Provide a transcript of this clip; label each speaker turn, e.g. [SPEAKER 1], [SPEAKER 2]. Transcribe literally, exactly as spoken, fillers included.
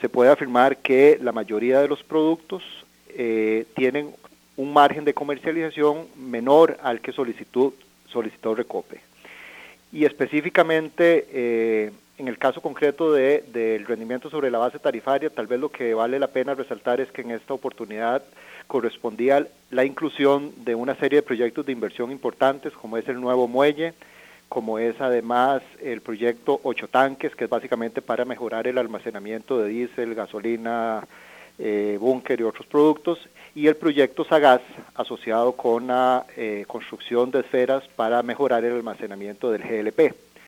[SPEAKER 1] se puede afirmar que la mayoría de los productos eh, tienen un margen de comercialización menor al que solicitó, solicitó Recope. Y específicamente, eh, en el caso concreto de, del rendimiento sobre la base tarifaria, tal vez lo que vale la pena resaltar es que en esta oportunidad correspondía la inclusión de una serie de proyectos de inversión importantes, como es el nuevo muelle, como es además el proyecto Ocho Tanques, que es básicamente para mejorar el almacenamiento de diésel, gasolina, eh, búnker y otros productos, y el proyecto Sagaz, asociado con la eh, construcción de esferas para mejorar el almacenamiento del G L P.